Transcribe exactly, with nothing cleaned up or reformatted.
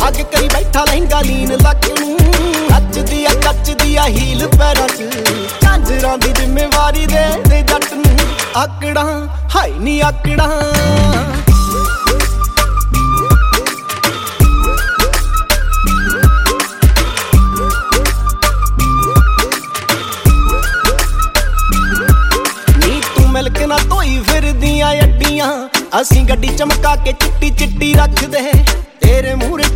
ਅੱਗ ਕਰੀ ਬੈਠਾ ਲਹਿੰਗਾ ਲੀਨ ਲੱਕ ਨੂੰ ਕੱਚਦੀ ਆ ਕੱਚਦੀ ਆ ਹੀਲ ਪੈਰਾਂ ਚ ਝਾਂਜਰਾਂ ਦੀ ਜ਼ਿੰਮੇਵਾਰੀ ਦੇ ਦੇ ਜੱਟ ਨੂੰ ਆਕੜਾਂ ਹਾਈ ਨੀ ਆਕੜਾਂ ਮਿਲਕ ਨਾ ਧੋਈ ਫਿਰਦੀਆਂ ਅੱਡੀਆਂ ਅਸੀਂ ਗੱਡੀ ਚਮਕਾ ਕੇ ਚਿੱਟੀ ਚਿੱਟੀ ਰੱਖਦੇ ਤੇਰੇ ਮੂਹਰੇ